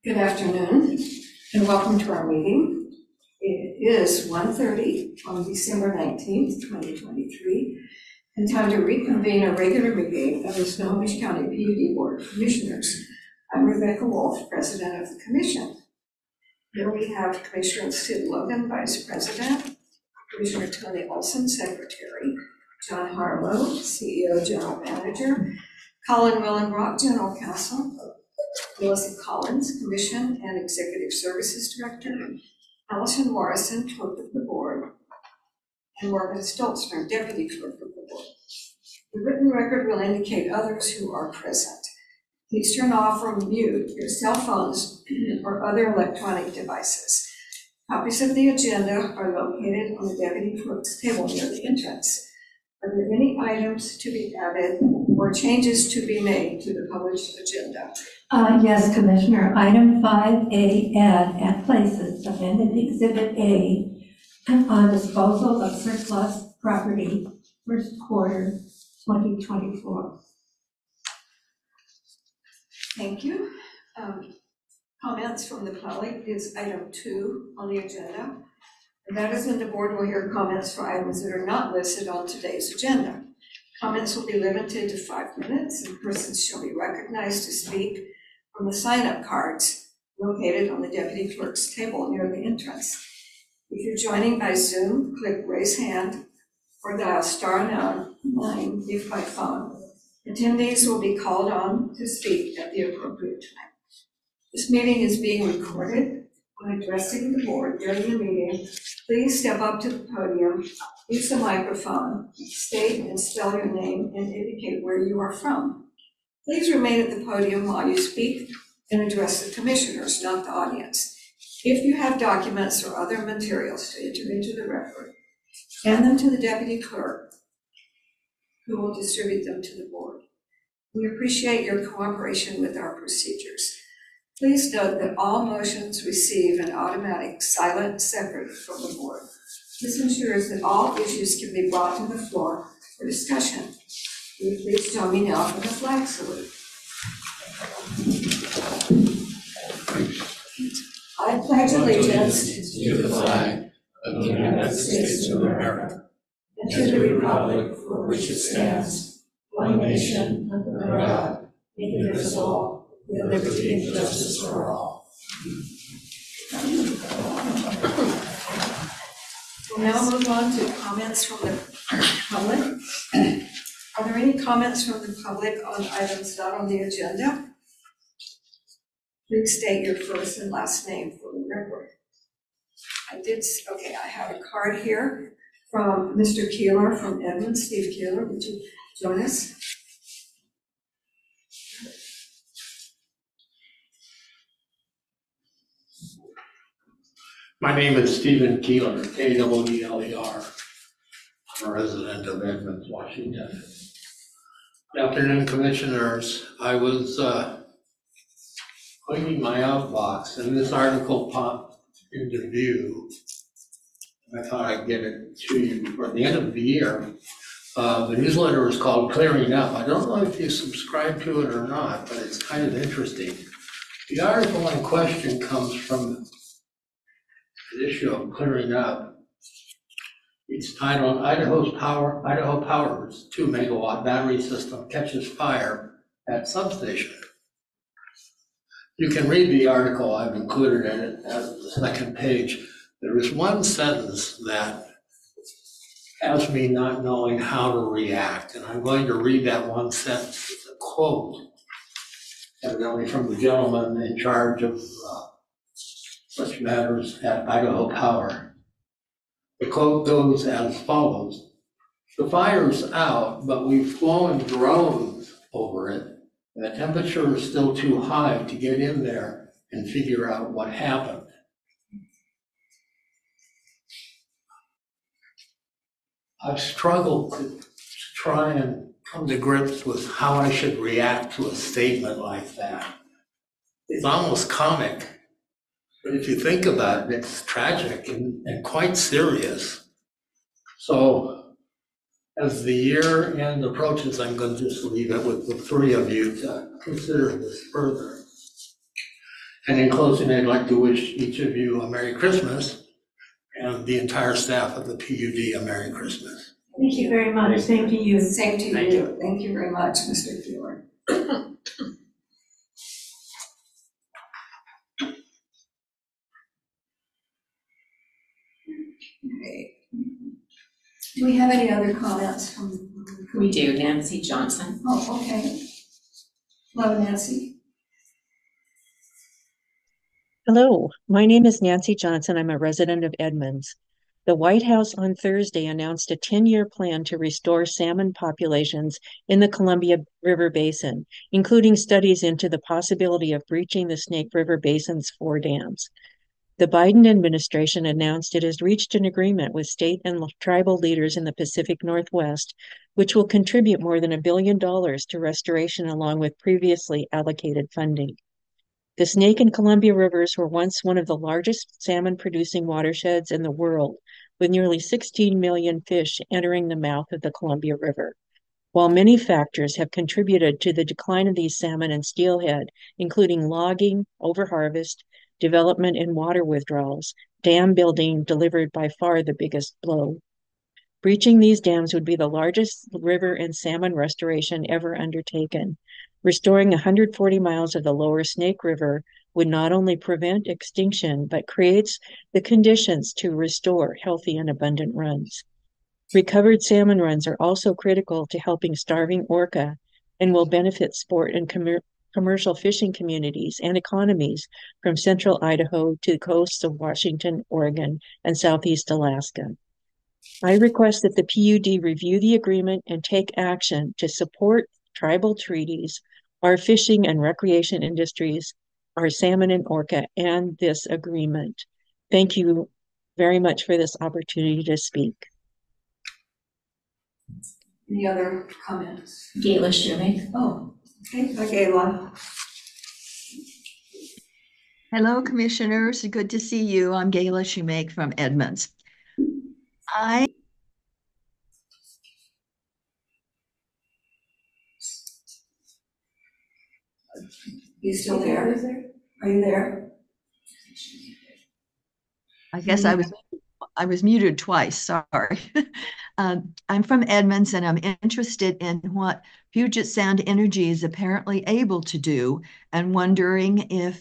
Good afternoon and welcome to our meeting. It is 1:30 on December 19th, 2023, and time to reconvene a regular meeting of the Snohomish County PUD Board of Commissioners. I'm Rebecca Wolf, President of the Commission. Here we have Commissioner Sid Logan, Vice President, Commissioner Tony Olson, Secretary, John Harlow, CEO, General Manager, Colin Willenbrock, General Counsel, Melissa Collins, Commission and Executive Services Director, Allison Morrison, Clerk of the Board, and Morgan Stoltzner, Deputy Clerk of the Board. The written record will indicate others who are present. Please turn off or mute your cell phones or other electronic devices. Copies of the agenda are located on the Deputy Clerk's table near the entrance. Are there any items to be added or changes to be made to the published agenda? Yes, Commissioner. Item 5A, add at places, amended Exhibit A on disposal of surplus property, first quarter 2024. Thank you. Comments from the public is item 2 on the agenda. And that is when the board will hear comments for items that are not listed on today's agenda. Comments will be limited to 5 minutes, and persons shall be recognized to speak from the sign-up cards located on the Deputy Clerk's table near the entrance. If you're joining by Zoom, click raise hand or dial *9 if by phone. Attendees will be called on to speak at the appropriate time. This meeting is being recorded. When addressing the board during the meeting, please step up to the podium, use the microphone, state and spell your name, and indicate where you are from. Please remain at the podium while you speak and address the commissioners, not the audience. If you have documents or other materials to enter into the record, hand them to the Deputy Clerk, who will distribute them to the board. We appreciate your cooperation with our procedures. Please note that all motions receive an automatic silent second from the board. This ensures that all issues can be brought to the floor for discussion. Will you please join me now for the flag salute? I pledge allegiance to the flag of the United States of America and to the republic for which it stands, one nation, under God, indivisible, with liberty and justice for all. We'll now move on to comments from the public. Are there any comments from the public on items not on the agenda? Please state your first and last name for the record. I have a card here from Mr. Keeler from Edmond, Steve Keeler. Would you join us? My name is Stephen Keeler, K-E-E-L-E-R. I'm a resident of Edmonds, Washington. Good afternoon, Commissioners. I was cleaning my outbox, and this article popped into view. I thought I'd get it to you before the end of the year. The newsletter is called Clearing Up. I don't know if you subscribe to it or not, but it's kind of interesting. The article in question comes from the issue of clearing up. It's titled Idaho Power's 2 megawatt battery system catches fire at substation. You can read the article. I've included in it as the second page. There is one sentence that has me not knowing how to react, and I'm going to read that one sentence. It's a quote, evidently from the gentleman in charge of such matters at Idaho Power. The quote goes as follows: "The fire's out, but we've flown drones over it, and the temperature is still too high to get in there and figure out what happened." I've struggled to try and come to grips with how I should react to a statement like that. It's almost comic. But if you think about it, it's tragic and quite serious. So as the year end approaches, I'm going to just leave it with the 3 of you to consider this further. And in closing, I'd like to wish each of you a Merry Christmas and the entire staff of the PUD a Merry Christmas. Thank you very much. Same to you. Same to Thank you. Thank you very much, Mr. Keeler. Okay. Do we have any other comments from? We do, Nancy Johnson. Oh, okay. Hello, Nancy. Hello, my name is Nancy Johnson. I'm a resident of Edmonds. The White House on Thursday announced a 10-year plan to restore salmon populations in the Columbia River Basin, including studies into the possibility of breaching the Snake River Basin's 4 dams. The Biden administration announced it has reached an agreement with state and tribal leaders in the Pacific Northwest, which will contribute more than $1 billion to restoration along with previously allocated funding. The Snake and Columbia rivers were once one of the largest salmon-producing watersheds in the world, with nearly 16 million fish entering the mouth of the Columbia River. While many factors have contributed to the decline of these salmon and steelhead, including logging, overharvest, development and water withdrawals, dam building delivered by far the biggest blow. Breaching these dams would be the largest river and salmon restoration ever undertaken. Restoring 140 miles of the lower Snake River would not only prevent extinction, but creates the conditions to restore healthy and abundant runs. Recovered salmon runs are also critical to helping starving orca and will benefit sport and commercial fishing communities and economies from central Idaho to the coasts of Washington, Oregon, and southeast Alaska. I request that the PUD review the agreement and take action to support tribal treaties, our fishing and recreation industries, our salmon and orca, and this agreement. Thank you very much for this opportunity to speak. Any other comments? Gayla Shoemake. Oh, okay, Gayla. Hello, commissioners. Good to see you. I'm Gayla Shoemake from Edmonds. You still there? Are you there? I guess I was muted twice. Sorry. I'm from Edmonds, and I'm interested in what Puget Sound Energy is apparently able to do, and wondering if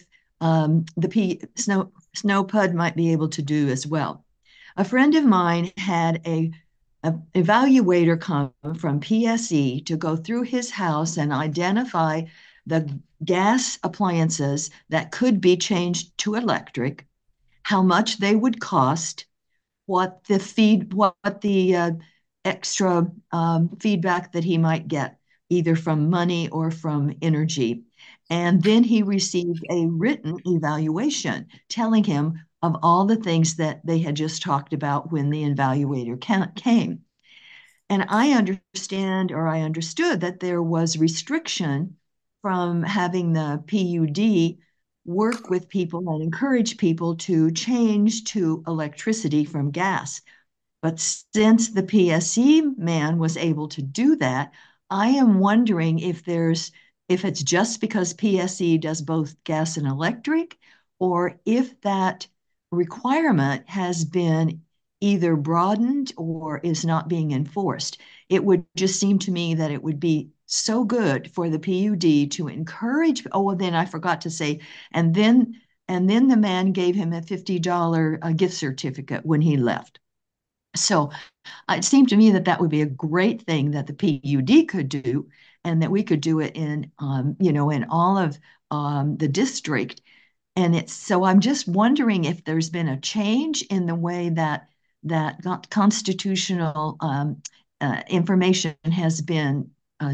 SNOPUD might be able to do as well. A friend of mine had a evaluator come from PSE to go through his house and identify the gas appliances that could be changed to electric, how much they would cost, what the extra feedback that he might get, either from money or from energy. And then he received a written evaluation telling him of all the things that they had just talked about when the evaluator came. And I understood that there was restriction from having the PUD work with people and encourage people to change to electricity from gas. But since the PSE man was able to do that, I am wondering if it's just because PSE does both gas and electric, or if that requirement has been either broadened or is not being enforced. It would just seem to me that it would be so good for the PUD to encourage. Oh, then I forgot to say, and then the man gave him a $50 gift certificate when he left. So it seemed to me that would be a great thing that the PUD could do, and that we could do it in in all of the district. And so I'm just wondering if there's been a change in the way that constitutional information has been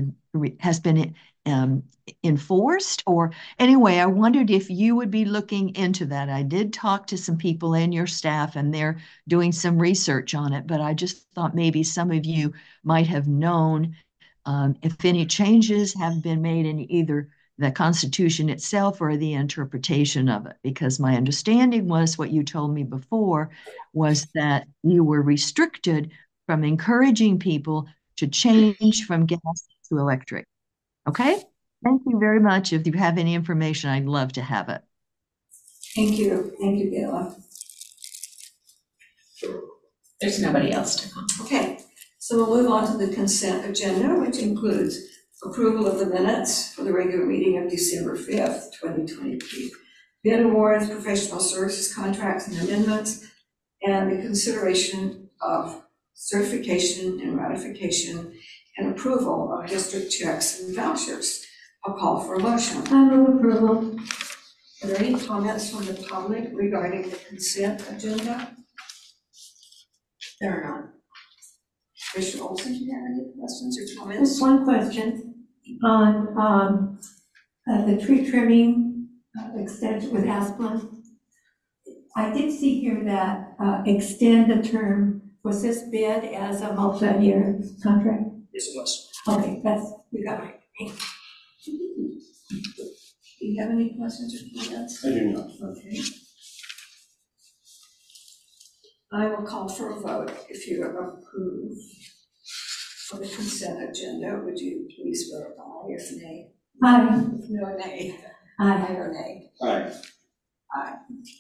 enforced. Or anyway, I wondered if you would be looking into that. I did talk to some people in your staff, and they're doing some research on it, but I just thought maybe some of you might have known if any changes have been made in either the Constitution itself or the interpretation of it. Because my understanding was, what you told me before, was that you were restricted from encouraging people to change from gas to electric. Okay? Thank you very much. If you have any information, I'd love to have it. Thank you, Gayla. There's nobody else to comment. Okay, so we'll move on to the consent agenda, which includes approval of the minutes for the regular meeting of December 5th, 2023. Bid awards, professional services contracts and amendments, and the consideration of certification and ratification and approval of district checks and vouchers. I'll call for a motion. I move approval. Are there any comments from the public regarding the consent agenda? There are not. Commissioner Olson, do you have any questions or Just comments? one question on the tree trimming extension with Asplin. I did see here that extend the term, was this bid as a multi-year contract? Yes, it was. Okay, we got it. Do you have any questions or comments? I do not. Okay. I will call for a vote. If you approve of the consent agenda, would you please vote aye or nay? Aye. No, nay. Aye. Aye or nay? Aye. Aye.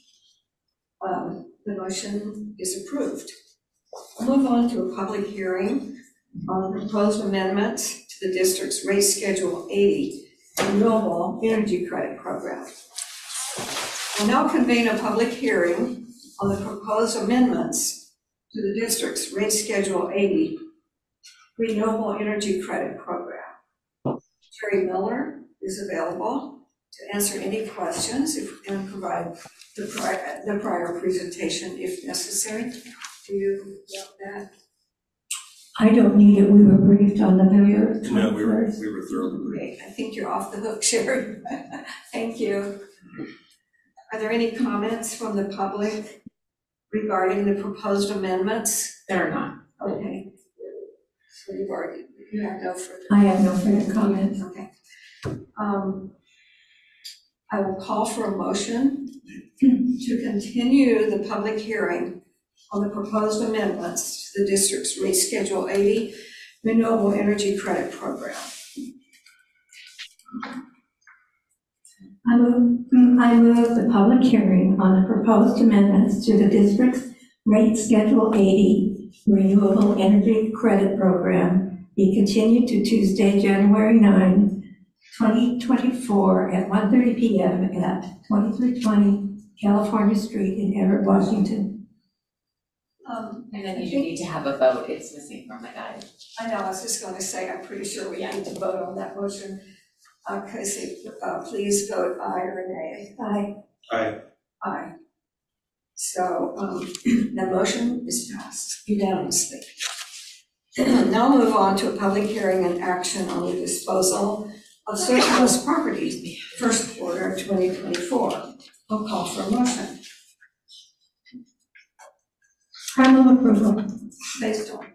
The motion is approved. We'll move on to a public hearing on the proposed amendments to the district's rate schedule 80 renewable energy credit program. We'll now convene a public hearing on the proposed amendments to the district's rate schedule 80 renewable energy credit program. Terry Miller is available to answer any questions and provide the prior presentation if necessary. Do you want that? I don't need it, we were briefed on November 21st. No, we were thoroughly briefed. Okay, I think you're off the hook, Sherry. Thank you. Are there any comments from the public regarding the proposed amendments? There are not. Okay. So you have no further. I have no further comments. Okay. I will call for a motion to continue the public hearing on the proposed amendments to the district's rate schedule 80 renewable energy credit program. I move the public hearing on the proposed amendments to the district's rate schedule 80 renewable energy credit program be continued to Tuesday, January 9, 2024 at 1:30 p.m. at 2320 California Street in Everett, Washington. And then you need to have a vote, it's missing from the guide. I know, I was just going to say, I'm pretty sure we need to vote on that motion. Casey, please vote aye or nay. Aye. Aye. Aye. So the motion is passed unanimously. Now move on to a public hearing and action on the disposal of surplus property, first quarter 2024. I'll call for a motion. I move approval. Based on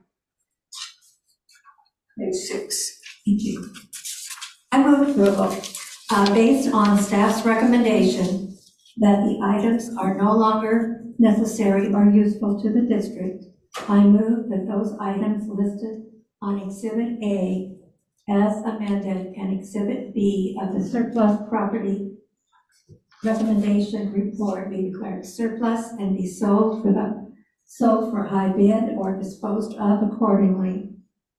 page 6. Thank you. I move approval, based on staff's recommendation that the items are no longer necessary or useful to the district. I move that those items listed on Exhibit A as amended and Exhibit B of the surplus property recommendation report be declared surplus and be sold for high bid or disposed of accordingly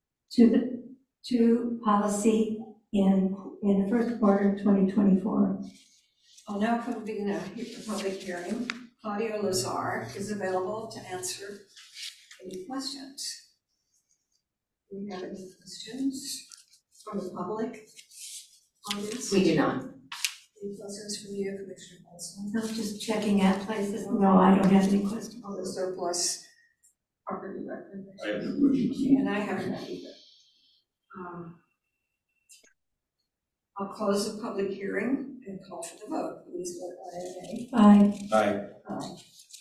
to policy in the first quarter of 2024. I'll now convene a public hearing. Claudia Lazar is available to answer any questions. Do we have any questions from the public on this? We do not. Any questions from you, Commissioner Olson? I'm just checking at places. No, I don't have any questions. On the surplus property recommendation? I have no questions. And I haven't either. I'll close the public hearing and call for the vote. Please vote aye or nay. Aye. Aye.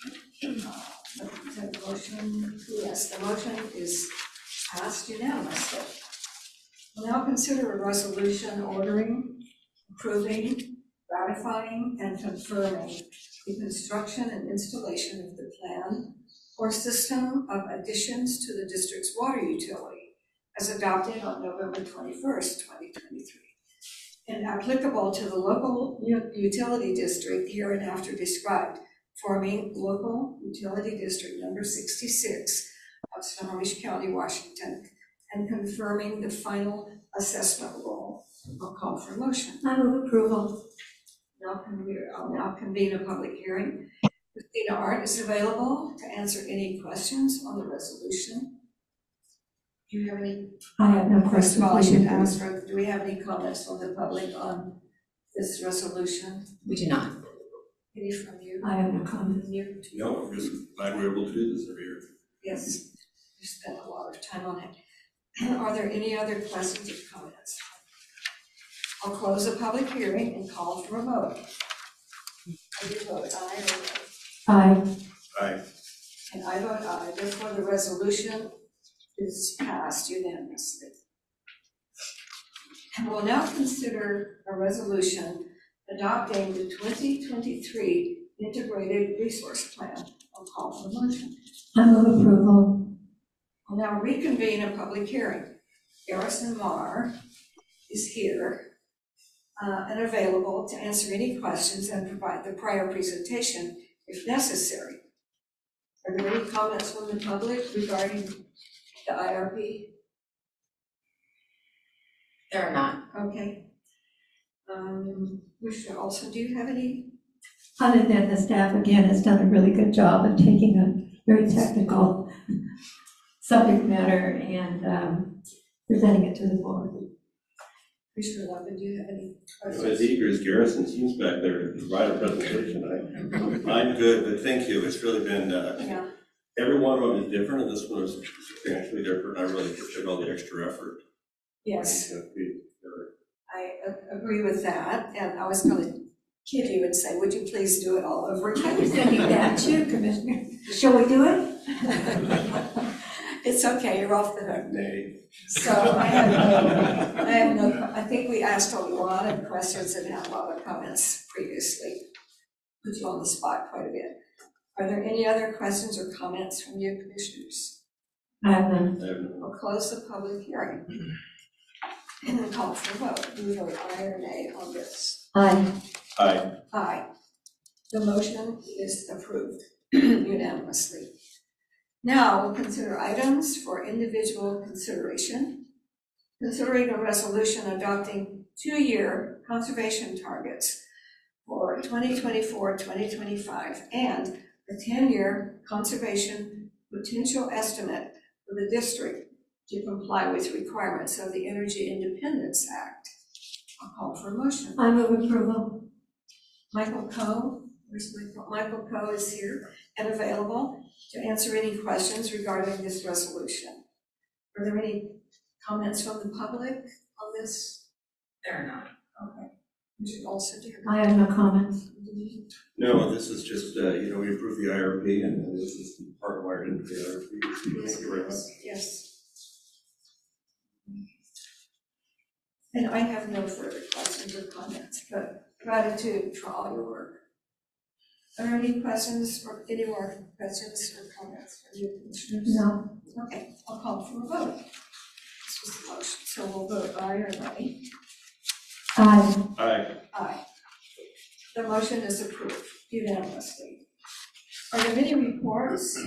The motion, yes, the motion is passed unanimously. We'll now consider a resolution ordering, approving, ratifying, and confirming the construction and installation of the plan or system of additions to the district's water utility as adopted on November 21st, 2023. and applicable to the local utility district hereinafter described, forming local utility district number 66 of Snohomish County, Washington, and confirming the final assessment role. I'll call for a motion. I move approval. I'll now convene a public hearing. Christina Art is available to answer any questions on the resolution. Do you have any? I have no First of questions. all, I should ask, do we have any comments from the public on this resolution? We do not. Any from you? I have no comments. You? No, I'm just glad we're able to do this every year. Yes, you spent a lot of time on it. Are there any other questions or comments? I'll close the public hearing and call for a vote. I do vote aye or nay? Aye. Aye. And I vote aye, therefore the resolution is passed unanimously. And we'll now consider a resolution adopting the 2023 Integrated Resource Plan. I'll call for the motion. I move approval. We'll now reconvene a public hearing. Garrison Marr is here and available to answer any questions and provide the prior presentation if necessary. Are there any comments from the public regarding the IRP? There are not. Okay. Commissioner Olson, do you have any? Other than the staff, again, has done a really good job of taking a very technical subject matter and presenting it to the board. Commissioner Levin, do you have any As questions? eager as Garrison seems back there to provide a presentation, I'm good, but thank you. It's really been, Yeah, every one of them is different, and this one is substantially different. I really appreciate all the extra effort. yes, to be together. I agree with that. And I was going to kid you and say, would you please do it all over again? I was thinking that too, Commissioner. Shall we do it? It's okay, you're off the hook. Nay. So I think we asked a lot of questions and had a lot of comments previously. Put you on the spot quite a bit. Are there any other questions or comments from you, commissioners? I have none. I have no- We'll close the public hearing. And then call for a vote. Do we vote aye or nay on this? Aye. Aye. Aye. The motion is approved unanimously. Now we'll consider items for individual consideration. Considering a resolution adopting 2-year conservation targets for 2024-2025 and a 10-year conservation potential estimate for the district to comply with requirements of the Energy Independence Act. I'll call for a motion. I move approval. Michael Coe, where's Michael? Michael Coe is here and available to answer any questions regarding this resolution. Are there any comments from the public on this? There are not. Okay. You should also do. I have no comments. No, this is just, we approved the IRP, and this is part of our into the IRP. So thank you very much. Yes. And I have no further questions or comments, but gratitude for all your work. Are there any questions or any more questions or comments from you, commissioners? No. Okay, I'll call for a vote. This was the motion, so we'll vote aye or nay. Aye. Aye. Aye. The motion is approved unanimously. Are there any reports?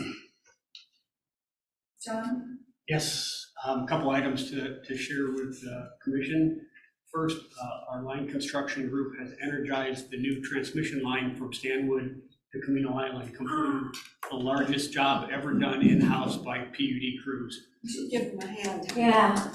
John? Yes, a couple items to share with the commission. First, our line construction group has energized the new transmission line from Stanwood to Camino Island, completing the largest job ever done in-house by PUD crews. You should give them a hand. Yeah.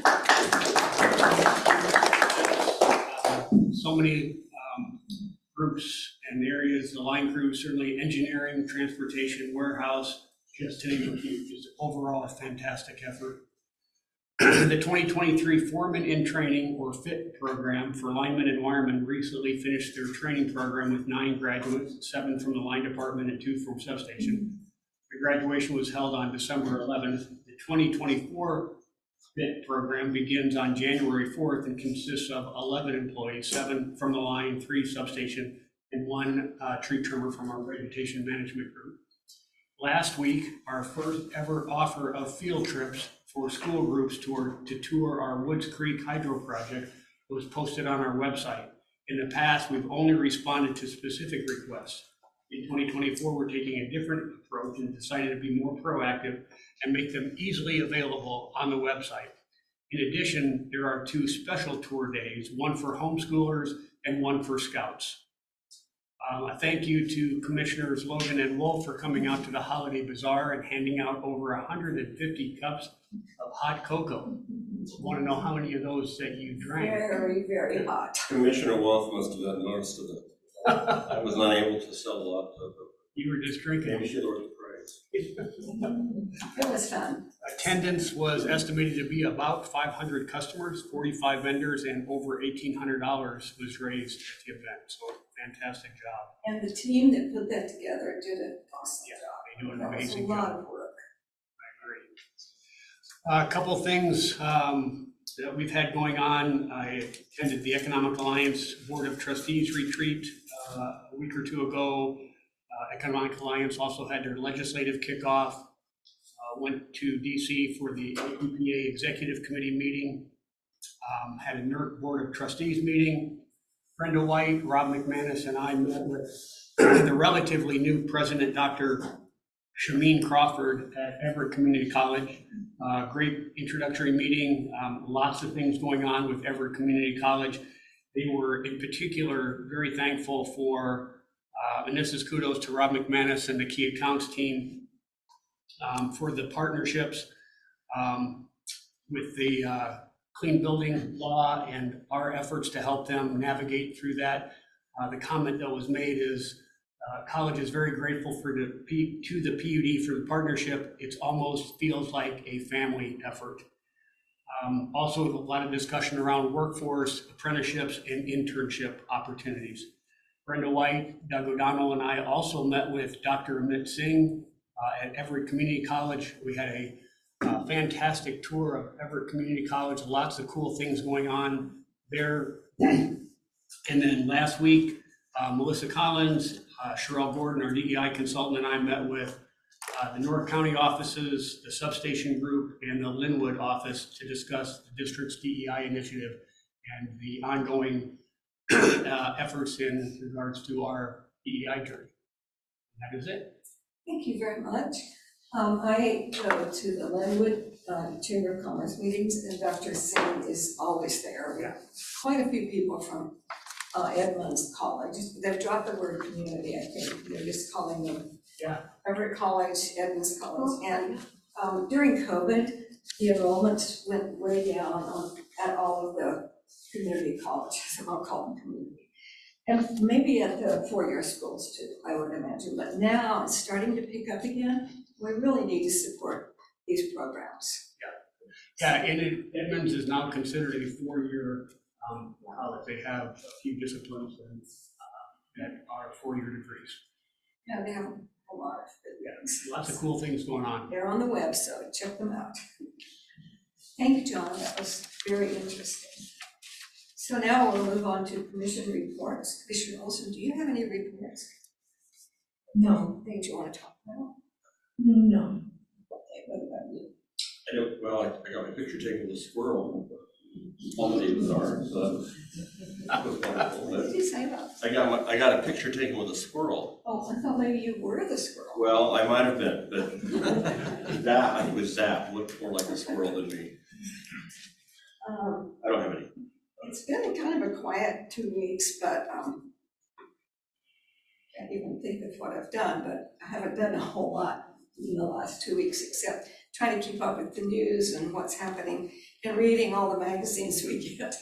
So many groups and areas, the line crew, certainly engineering, transportation, warehouse, just to name a few, just overall a fantastic effort. The 2023 Foreman in Training or FIT program for linemen and wiremen recently finished their training program with 9 graduates, 7 from the line department and 2 from substation. The graduation was held on December 11th. The 2024 FIT program begins on January 4th and consists of 11 employees, 7 from the line, 3 substation, and 1 tree trimmer from our vegetation management group. Last week, our first ever offer of field trips for school groups to tour our Woods Creek Hydro project was posted on our website. In the past, we've only responded to specific requests. In 2024, we're taking a different approach and decided to be more proactive and make them easily available on the website. In addition, there are 2 special tour days, one for homeschoolers and one for scouts. A thank you to Commissioners Logan and Wolf for coming out to the Holiday Bazaar and handing out over 150 cups of hot cocoa. Want to know how many of those that you drank? Very, very hot. Commissioner Wolf must have gotten most of it. I was not able to sell a lot of it. You were just drinking. Maybe she lowered the price. It was fun. Attendance was estimated to be about 500 customers, 45 vendors, and over $1,800 was raised at the event. So fantastic job. And the team that put that together did an awesome job. They do an That was amazing a job. lot of work. A couple things that we've had going on. I attended the Economic Alliance Board of Trustees retreat a week or 2 ago. Economic Alliance also had their legislative kickoff. Went to DC for the EPA Executive Committee meeting. Had a NERC Board of Trustees meeting. Brenda White, Rob McManus, and I met with the relatively new president, Dr. Shameen Crawford at Everett Community College. Great introductory meeting, lots of things going on with Everett Community College. They were in particular very thankful for, and this is kudos to Rob McManus and the key accounts team, for the partnerships with the clean building law and our efforts to help them navigate through that. The comment that was made is college is very grateful to the PUD for the partnership. It almost feels like a family effort. Also, a lot of discussion around workforce, apprenticeships, and internship opportunities. Brenda White, Doug O'Donnell, and I also met with Dr. Amit Singh at Everett Community College. We had a fantastic tour of Everett Community College, lots of cool things going on there. And then last week, Melissa Collins, Sherelle Gordon, our DEI consultant, and I met with the North County offices, the substation group, and the Linwood office to discuss the district's DEI initiative and the ongoing efforts in regards to our DEI journey. That is it. Thank you very much. I go to the Linwood Chamber of Commerce meetings, and Dr. Singh is always there. We have quite a few people from Edmonds College. They've dropped the word community, I think. They're just calling them Everett College, Edmonds College. And during COVID, the enrollments went way down at all of the community colleges. I'll call them community. And maybe at the four-year schools too, I would imagine. But now it's starting to pick up again. We really need to support these programs. Yeah, and Edmonds is now considered a four-year college. They have a few disciplines that are four-year degrees. Yeah, they have a lot of good things. Lots of cool things going on. They're on the web, so check them out. Thank you, John. That was very interesting. So now we'll move on to commission reports. Commissioner Olson, do you have any reports? No. Things you want to talk about? No. Okay, what about you? I got my picture taken with a squirrel. Holiday Bazaar, so that was wonderful. What did you say about? I got a picture taken with a squirrel. Oh, I thought maybe you were the squirrel. Well, I might have been, but Zap, I think it was Zap, looked more like a squirrel than me. I don't have any. It's been kind of a quiet 2 weeks, but can't even think of what I've done, but I haven't done a whole lot in the last 2 weeks, except trying to keep up with the news and what's happening and reading all the magazines we get.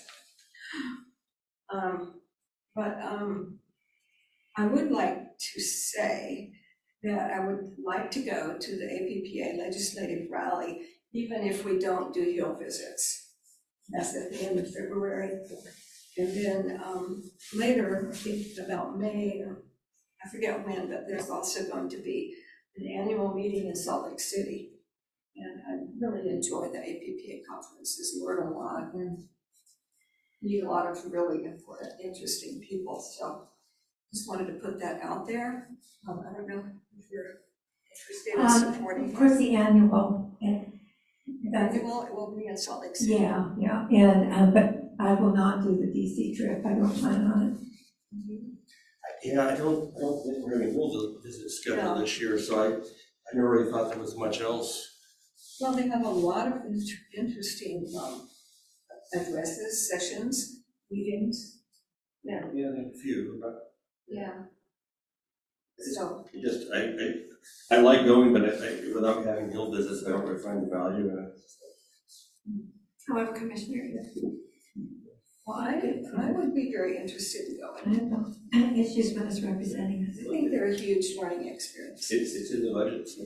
I would like to say that I would like to go to the APPA legislative rally, even if we don't do Hill visits. That's at the end of February. And then later, I think about May, or I forget when, but there's also going to be an annual meeting in Salt Lake City. And I really enjoy the APPA conferences, learn a lot, and meet a lot of really important, interesting people. So just wanted to put that out there. I don't know if you're interested in supporting. Of course, the annual. It will be in Salt Lake City. Yeah, and but I will not do the DC trip. I don't plan on it. Yeah, I don't think we're gonna hold a visit schedule this year, so I never really thought there was much else. Well, they have a lot of interesting addresses, sessions, meetings. Yeah. Yeah, they have a few, but Yeah. So, it just, I like going, but without having hill visits, I don't really find the value in it. However, Commissioner, well, I would be very interested in I going. have no issues with us representing us. I think they're a huge learning experience. It's in the budget, so.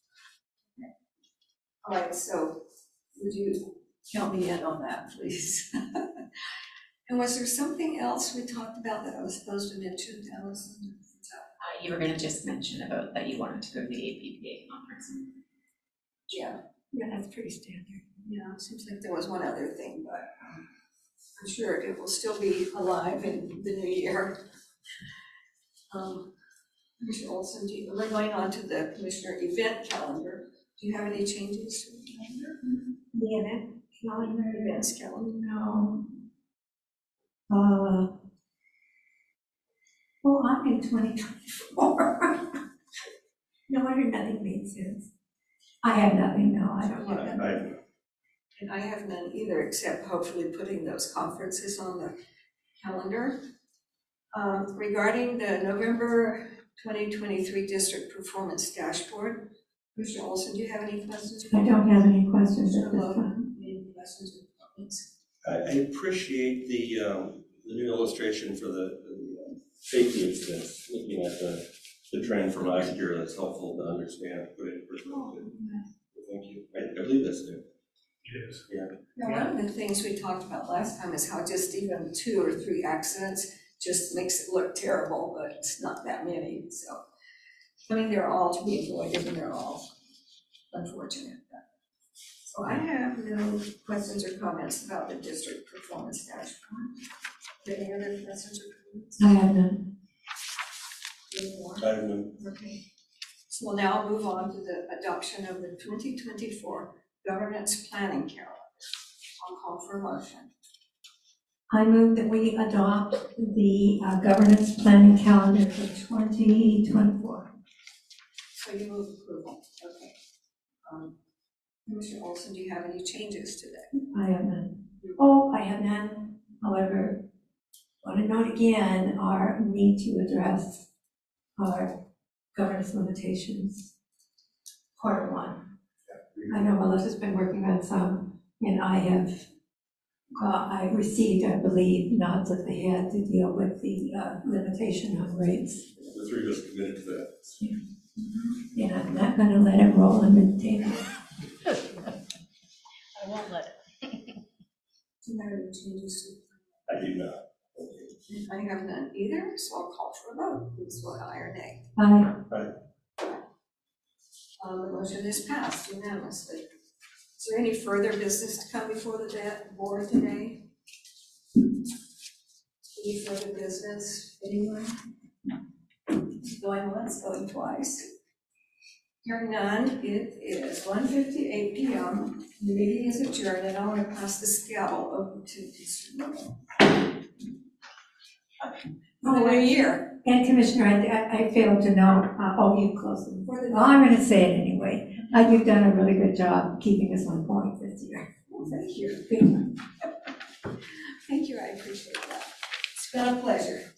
All right, so would you count me in on that, please? And was there something else we talked about that I was supposed to mention, Allison? You were gonna just mention about that you wanted to go to the APPA conference. Yeah, That's pretty standard. yeah, it seems like there was one other thing, but I'm sure it will still be alive in the new year. Commissioner Olson, we're going on to the Commissioner event calendar. Do you have any changes to the calendar? The event calendar, Events calendar? no. Well, I'm in 2024. No wonder nothing made sense. I have nothing, no, I don't have nothing. And I have none either, except hopefully putting those conferences on the calendar. Regarding the November 2023 District Performance Dashboard, Commissioner Olson, do you have any questions? I don't have any questions at this time. Any questions or comments? I appreciate the new illustration for the safety incidents, looking at the trend from last year. That's helpful to understand, put it in perspective. Thank you. I believe that's new. It is. Yeah. Now, one of the things we talked about last time is how just even 2 or 3 accidents just makes it look terrible, but it's not that many, so. I mean, they're all to be avoided and they're all unfortunate. So I have no questions or comments about the district performance dashboard. Any other questions or comments? I have none. Any more? I don't know. Okay. So we'll now move on to the adoption of the 2024 governance planning calendar. I'll call for a motion. I move that we adopt the governance planning calendar for 2024. So you move approval, okay. Commissioner Olson, do you have any changes to that? I have none. Oh, I have none. However, I want to note again our need to address our governance limitations. Q1. I know Melissa's been working on some, and I received, I believe, nods of the head to deal with the limitation on rates. The three of us committed to that. And I'm not going to let it roll under the table. I won't let it. Do you have any changes to? I do not. I have none either, so I'll call for a vote. Please vote aye or nay. Aye. The motion is passed unanimously. Is there any further business to come before the board today? Any further business? Anyone? Going once, going twice. Hearing none, it is 1:58 p.m. The meeting is adjourned, and I want to pass the gavel over to Mr. Miller. For the new year. And Commissioner, I failed to know, you closed them. Well, I'm going to say it anyway. You've done a really good job keeping us on point this year. Well, thank you. Good. Thank you, I appreciate that. It's been a pleasure.